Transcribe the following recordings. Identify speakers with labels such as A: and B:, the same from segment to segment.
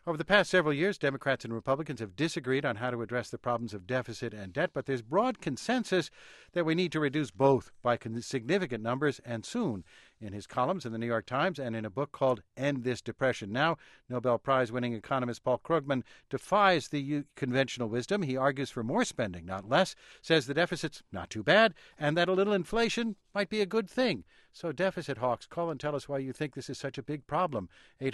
A: Over the past several years, Democrats and Republicans have disagreed on how to address the problems of deficit and debt, but there's broad consensus that we need to reduce both by significant numbers and soon. In his columns in the New York Times and in a book called End This Depression Now, Nobel Prize-winning economist Paul Krugman defies the conventional wisdom. He argues for more spending, not less, says the deficit's not too bad, and that a little inflation might be a good thing. So deficit hawks, call and tell us why you think this is such a big problem.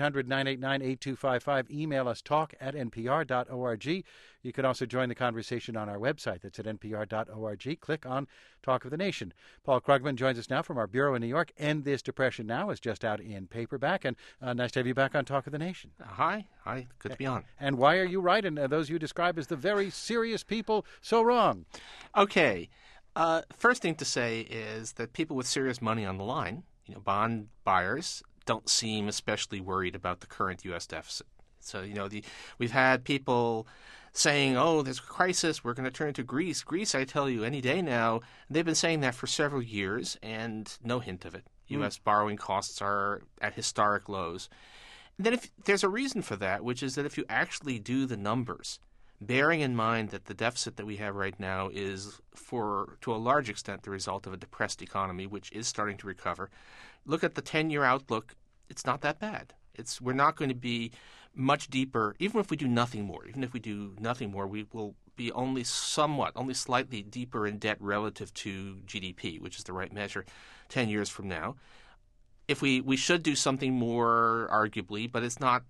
A: 800-989-8255. Email us talk@npr.org. You can also join the conversation on our website. That's at npr.org. Click on Talk of the Nation. Paul Krugman joins us now from our bureau in New York. End This Depression Now is just out in paperback. And nice to have you back on Talk of the Nation.
B: Hi. Good to be on.
A: And why are you right and those you describe as the very serious people so wrong?
B: Okay. First thing to say is that people with serious money on the line, bond buyers, don't seem especially worried about the current U.S. deficit. So, we've had people saying, oh, there's a crisis, we're going to turn to Greece. Greece, I tell you, any day now. They've been saying that for several years, and no hint of it. U.S. borrowing costs are at historic lows. And then if there's a reason for that, which is that if you actually do the numbers, bearing in mind that the deficit that we have right now is, to a large extent, the result of a depressed economy, which is starting to recover. Look at the 10-year outlook. It's not that bad. We're not going to be much deeper, even if we do nothing more. Even if we do nothing more, we will be only slightly deeper in debt relative to GDP, which is the right measure, 10 years from now. If we should do something more, arguably, but it's not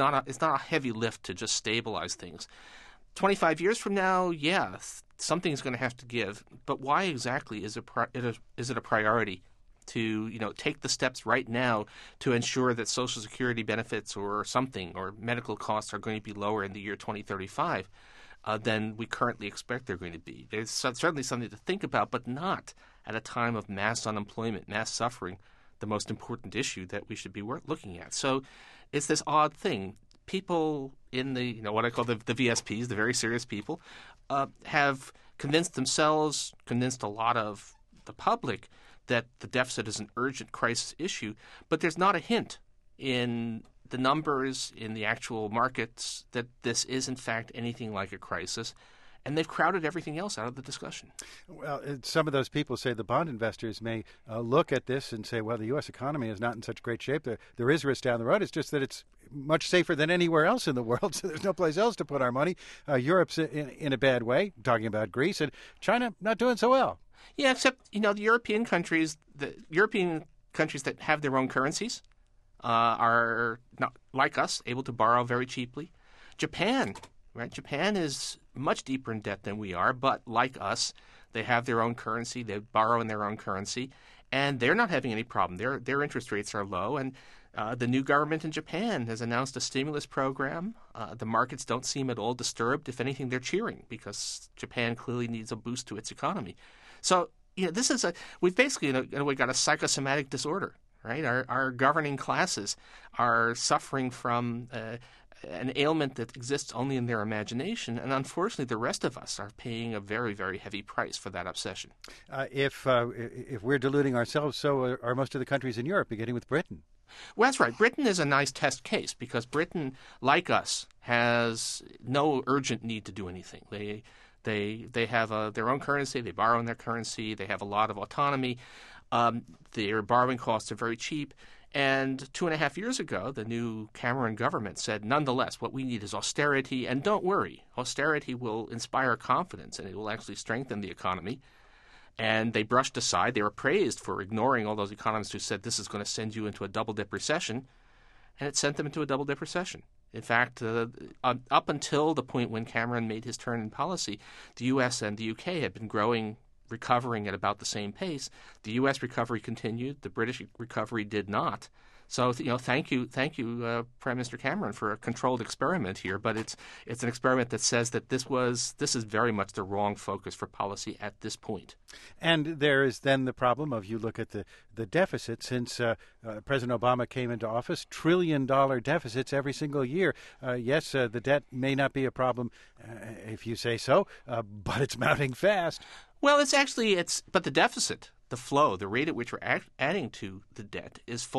B: a heavy lift to just stabilize things. 25 years from now, something's going to have to give. But why exactly is it a priority to take the steps right now to ensure that Social Security benefits or medical costs are going to be lower in the year 2035 than we currently expect they're going to be? There's certainly something to think about, but not at a time of mass unemployment, mass suffering, the most important issue that we should be looking at. So it's this odd thing. People in the, what I call the VSPs, the very serious people, have convinced a lot of the public that the deficit is an urgent crisis issue, but there's not a hint in the numbers, in the actual markets, that this is in fact anything like a crisis. And they've crowded everything else out of the discussion.
A: Well, some of those people say the bond investors may look at this and say, well, the U.S. economy is not in such great shape. There is risk down the road. It's just that it's much safer than anywhere else in the world, so there's no place else to put our money. Europe's in a bad way, talking about Greece, and China not doing so well.
B: Yeah, except, the European countries that have their own currencies are not, like us, able to borrow very cheaply. Japan, right? Japan is much deeper in debt than we are, but like us, they have their own currency. They borrow in their own currency, and they're not having any problem. Their interest rates are low, and the new government in Japan has announced a stimulus program. The markets don't seem at all disturbed. If anything, they're cheering because Japan clearly needs a boost to its economy. So, we've basically, in a way, got a psychosomatic disorder, right? Our governing classes are suffering from an ailment that exists only in their imagination, and unfortunately the rest of us are paying a very, very heavy price for that obsession.
A: If we're deluding ourselves, so are most of the countries in Europe, beginning with Britain.
B: Well, that's right. Britain is a nice test case because Britain, like us, has no urgent need to do anything. They have their own currency. They borrow in their currency. They have a lot of autonomy. Their borrowing costs are very cheap. And 2.5 years ago, the new Cameron government said, nonetheless, what we need is austerity. And don't worry, austerity will inspire confidence and it will actually strengthen the economy. And they brushed aside. They were praised for ignoring all those economists who said this is going to send you into a double-dip recession. And it sent them into a double-dip recession. In fact, up until the point when Cameron made his turn in policy, the U.S. and the U.K. had been recovering at about the same pace. The U.S. recovery continued. The British recovery did not. So, thank you, Prime Minister Cameron, for a controlled experiment here. But it's an experiment that says that this is very much the wrong focus for policy at this point.
A: And there is then the problem of, you look at the deficit since President Obama came into office, $1 trillion deficits every single year. Yes, the debt may not be a problem if you say so, but it's mounting fast.
B: Well, but the deficit, the flow, the rate at which we're adding to the debt is falling.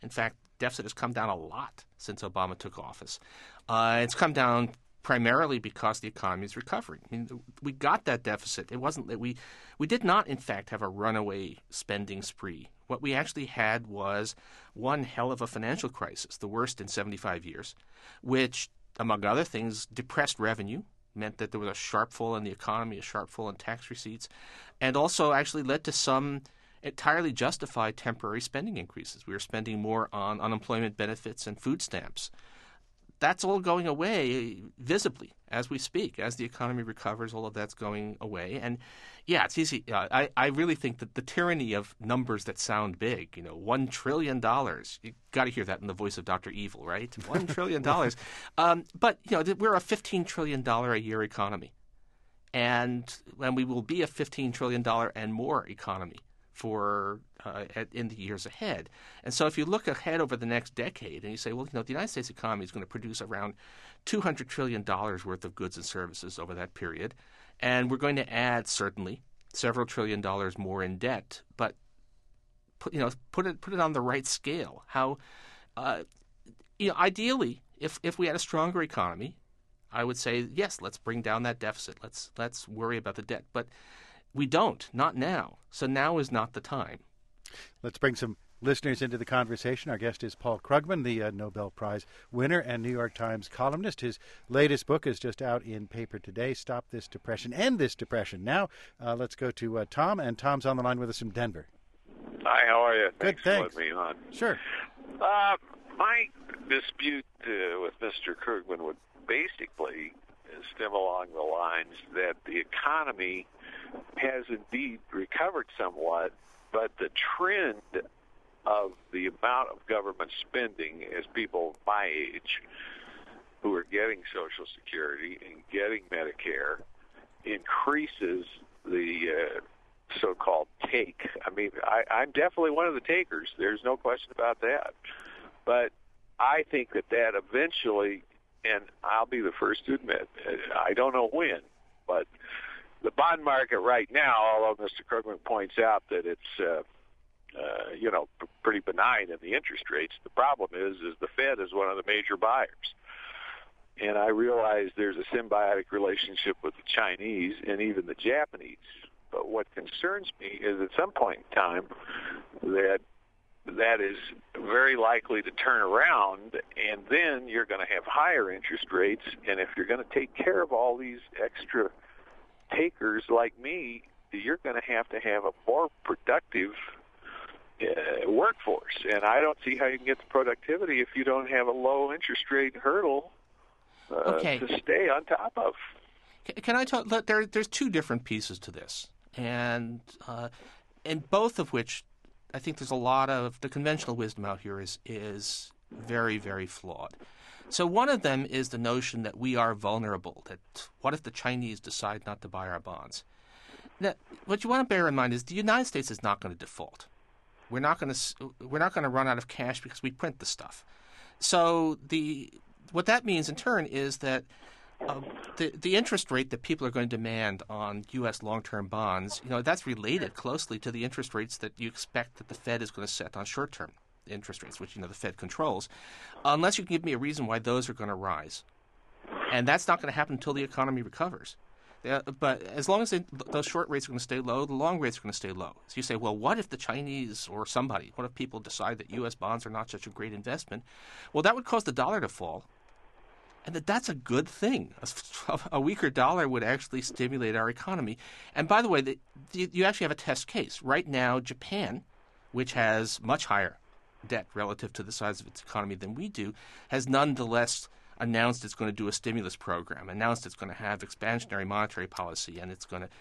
B: In fact, deficit has come down a lot since Obama took office. It's come down primarily because the economy is recovering. I mean, we got that deficit. It wasn't that we did not, in fact, have a runaway spending spree. What we actually had was one hell of a financial crisis, the worst in 75 years, which, among other things, depressed revenue, meant that there was a sharp fall in the economy, a sharp fall in tax receipts, and also actually led to some entirely justified temporary spending increases. We were spending more on unemployment benefits and food stamps. That's all going away visibly as we speak. As the economy recovers, all of that's going away. And yeah, it's easy. I really think that the tyranny of numbers that sound big, $1 trillion, you got to hear that in the voice of Dr. Evil, right? $1 trillion. But, we're a $15 trillion a year economy. And we will be a $15 trillion and more economy in the years ahead. And so if you look ahead over the next decade and you say, well, the United States economy is going to produce around $200 trillion worth of goods and services over that period, and we're going to add certainly several trillion dollars more in debt, but put it on the right scale. How ideally, if we had a stronger economy, I would say yes, let's bring down that deficit. Let's worry about the debt, but we don't, not now. So now is not the time.
A: Let's bring some listeners into the conversation. Our guest is Paul Krugman, the Nobel Prize winner and New York Times columnist. His latest book is just out in paper today, Stop This Depression, End This Depression. Now, let's go to Tom, and Tom's on the line with us from Denver.
C: Hi, how are you?
A: Good,
C: thanks. For letting me on.
A: Sure.
C: My dispute with Mr. Krugman would basically stem along the lines that the economy has indeed recovered somewhat, but the trend of the amount of government spending as people my age who are getting Social Security and getting Medicare increases the so-called take. I mean, I'm definitely one of the takers. There's no question about that. But I think that eventually, and I'll be the first to admit, I don't know when, but the bond market right now, although Mr. Krugman points out that it's pretty benign in the interest rates, the problem is the Fed is one of the major buyers. And I realize there's a symbiotic relationship with the Chinese and even the Japanese. But what concerns me is at some point in time that is very likely to turn around, and then you're going to have higher interest rates. And if you're going to take care of all these extra takers like me, you're going to have a more productive workforce. And I don't see how you can get the productivity if you don't have a low interest rate hurdle to stay on top of.
B: Can I talk? There's two different pieces to this, and both of which I think there's a lot of the conventional wisdom out here is very, very flawed. So one of them is the notion that we are vulnerable, that what if the Chinese decide not to buy our bonds? Now, what you want to bear in mind is the United States is not going to default. We're not going to run out of cash because we print the stuff. So what that means in turn is that the interest rate that people are going to demand on U.S. long-term bonds, that's related closely to the interest rates that you expect that the Fed is going to set on short-term interest rates, which the Fed controls, unless you can give me a reason why those are going to rise. And that's not going to happen until the economy recovers. But as long as those short rates are going to stay low, the long rates are going to stay low. So you say, well, what if the Chinese or what if people decide that U.S. bonds are not such a great investment? Well, that would cause the dollar to fall. And that's a good thing. A weaker dollar would actually stimulate our economy. And by the way, you actually have a test case. Right now, Japan, which has much higher debt relative to the size of its economy than we do, has nonetheless announced it's going to do a stimulus program, announced it's going to have expansionary monetary policy, and it's going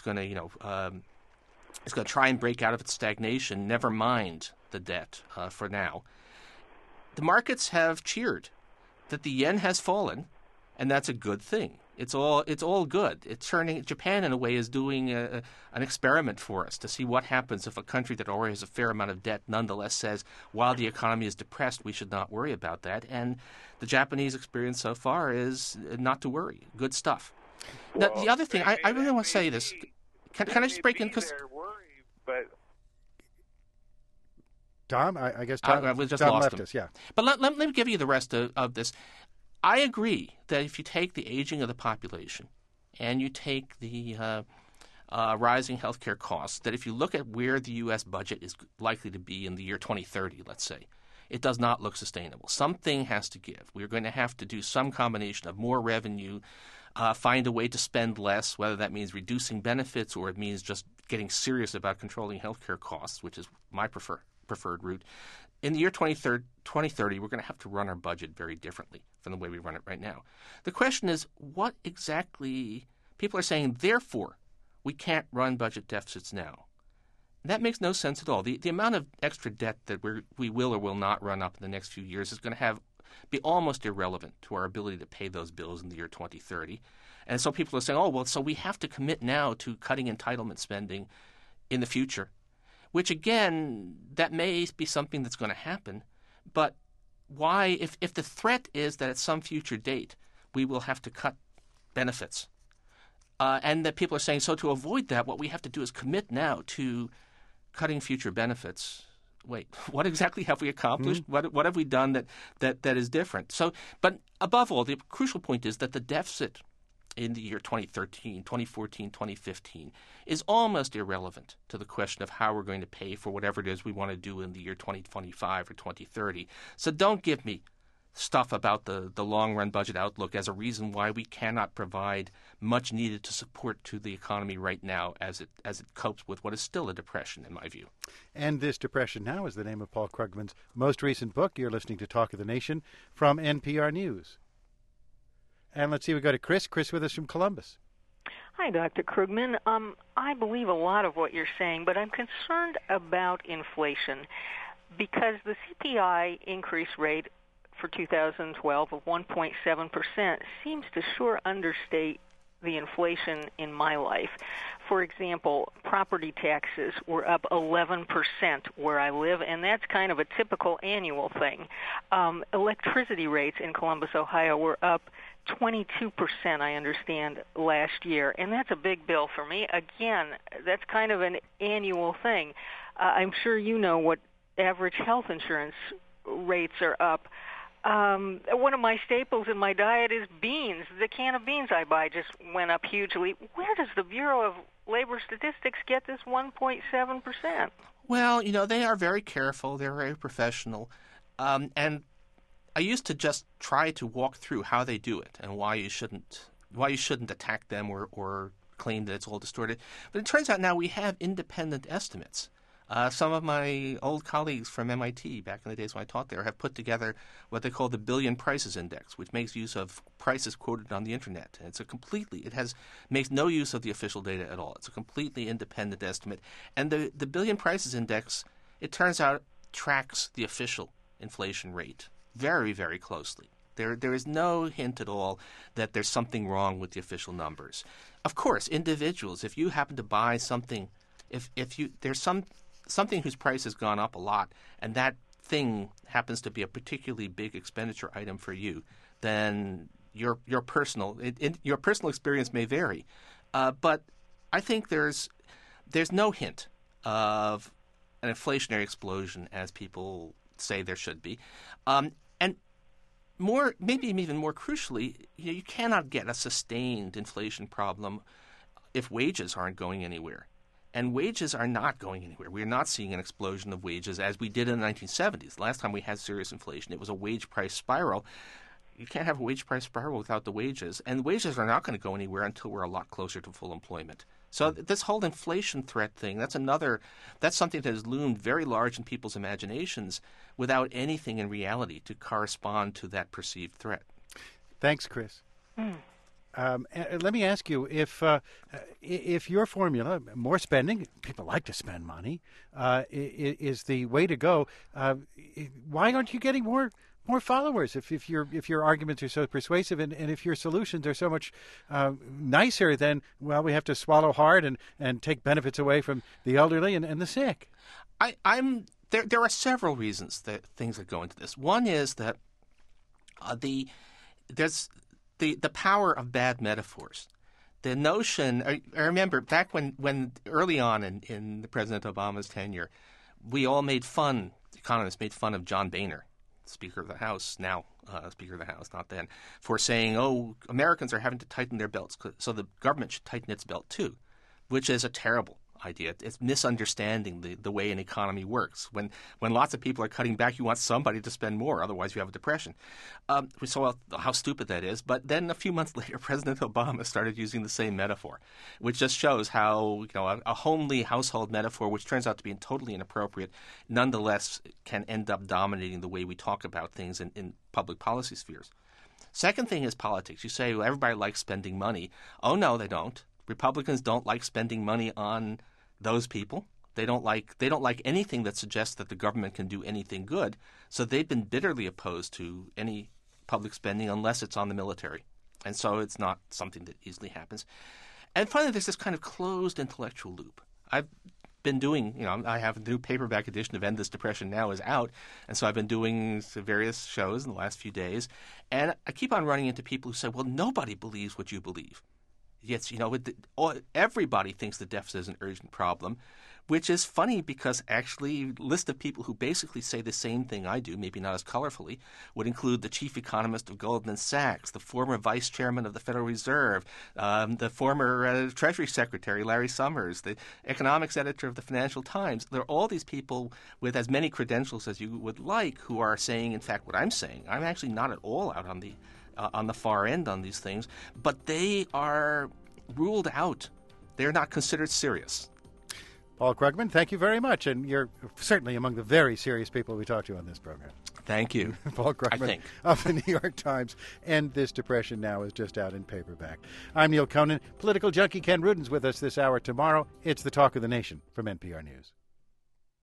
B: to try and break out of its stagnation, never mind the debt for now. The markets have cheered that the yen has fallen, and that's a good thing. It's all good. Japan, in a way, is doing an experiment for us to see what happens if a country that already has a fair amount of debt nonetheless says, while the economy is depressed, we should not worry about that. And the Japanese experience so far is not to worry. Good stuff. Now, the other thing, I really want to say this. Can I just break in? Because
A: Tom, I guess Tom,
B: we just
A: Tom
B: lost
A: left
B: him.
A: us, yeah.
B: But let me give you the rest of this. I agree that if you take the aging of the population and you take the rising healthcare costs, that if you look at where the U.S. budget is likely to be in the year 2030, let's say, it does not look sustainable. Something has to give. We're going to have to do some combination of more revenue, find a way to spend less, whether that means reducing benefits or it means just getting serious about controlling healthcare costs, which is my preferred route. In the year 2030, we're going to have to run our budget very differently from the way we run it right now. The question is, what exactly people are saying, therefore, we can't run budget deficits now. That makes no sense at all. The amount of extra debt that we will or will not run up in the next few years is going to be almost irrelevant to our ability to pay those bills in the year 2030. And so people are saying, oh, well, so we have to commit now to cutting entitlement spending in the future, which, again, that may be something that's going to happen. But why, if the threat is that at some future date we will have to cut benefits, and that people are saying, so to avoid that, what we have to do is commit now to cutting future benefits. Wait, what exactly have we accomplished?
A: Mm-hmm.
B: What have we done that is different? So, but above all, the crucial point is that the deficit in the year 2013, 2014, 2015 is almost irrelevant to the question of how we're going to pay for whatever it is we want to do in the year 2025 or 2030. So don't give me stuff about the long-run budget outlook as a reason why we cannot provide much needed to support to the economy right now as it copes with what is still a depression, in my view.
A: And This Depression Now is the name of Paul Krugman's most recent book. You're listening to Talk of the Nation from NPR News. And let's see, we go to Chris. Chris with us from Columbus.
D: Hi, Dr. Krugman. I believe a lot of what you're saying, but I'm concerned about inflation because the CPI increase rate for 2012 of 1.7% seems to sure understate the inflation in my life. For example, property taxes were up 11% where I live, and that's kind of a typical annual thing. Electricity rates in Columbus, Ohio were up 22%, I understand, last year, and that's a big bill for me. Again, that's kind of an annual thing. I'm sure you know what average health insurance rates are up. One of my staples in my diet is beans. The can of beans I buy just went up hugely. Where does the Bureau of Labor Statistics get this 1.7%?
B: Well, they are very careful. They're very professional. And I used to just try to walk through how they do it and why you shouldn't attack them or claim that it's all distorted. But it turns out now we have independent estimates. Some of my old colleagues from MIT back in the days when I taught there have put together what they call the Billion Prices Index, which makes use of prices quoted on the internet. And makes no use of the official data at all. It's a completely independent estimate. And the Billion Prices Index, it turns out, tracks the official inflation rate very, very closely. There is no hint at all that there's something wrong with the official numbers. Of course, individuals, if you happen to buy something, there's something whose price has gone up a lot, and that thing happens to be a particularly big expenditure item for you, then your personal experience may vary. But I think there's no hint of an inflationary explosion as people say there should be. And maybe even more crucially, you cannot get a sustained inflation problem if wages aren't going anywhere. And wages are not going anywhere. We're not seeing an explosion of wages as we did in the 1970s. The last time we had serious inflation, it was a wage price spiral. You can't have a wage price spiral without the wages. And wages are not going to go anywhere until we're a lot closer to full employment. So this whole inflation threat thing, that's something that has loomed very large in people's imaginations without anything in reality to correspond to that perceived threat.
A: Thanks, Chris. Let me ask you, if your formula, more spending, people like to spend money, is the way to go, why aren't you getting more followers if your arguments are so persuasive and if your solutions are so much nicer than, well, we have to swallow hard and take benefits away from the elderly and the sick?
B: There are several reasons things that go into this. One is that there's the power of bad metaphors. The notion, I remember back when early on in the President Obama's tenure, we all made fun economists made fun of John Boehner, Speaker of the House, now Speaker of the House, not then, for saying, oh, Americans are having to tighten their belts, so the government should tighten its belt too, which is a terrible idea. It's misunderstanding the way an economy works. When lots of people are cutting back, you want somebody to spend more. Otherwise, you have a depression. We saw how stupid that is. But then a few months later, President Obama started using the same metaphor, which just shows how a homely household metaphor, which turns out to be totally inappropriate, nonetheless can end up dominating the way we talk about things in public policy spheres. Second thing is politics. You say, well, everybody likes spending money. Oh, no, they don't. Republicans don't like spending money on those people. They don't like anything that suggests that the government can do anything good. So they've been bitterly opposed to any public spending unless it's on the military. And so it's not something that easily happens. And finally, there's this kind of closed intellectual loop. I've been doing, I have a new paperback edition of End This Depression Now is out. And so I've been doing various shows in the last few days. And I keep on running into people who say, well, nobody believes what you believe. Yes, everybody thinks the deficit is an urgent problem, which is funny because actually a list of people who basically say the same thing I do, maybe not as colorfully, would include the chief economist of Goldman Sachs, the former vice chairman of the Federal Reserve, the former Treasury Secretary, Larry Summers, the economics editor of the Financial Times. There are all these people with as many credentials as you would like who are saying, in fact, what I'm saying. I'm actually not at all out on the far end on these things, but they are ruled out. They're not considered serious.
A: Paul Krugman, thank you very much, and you're certainly among the very serious people we talked to on this program.
B: Thank you.
A: Paul Krugman of the New York Times. End This Depression Now is just out in paperback. I'm Neil Conan. Political junkie Ken Rudin's with us this hour. Tomorrow, it's the Talk of the Nation from NPR News.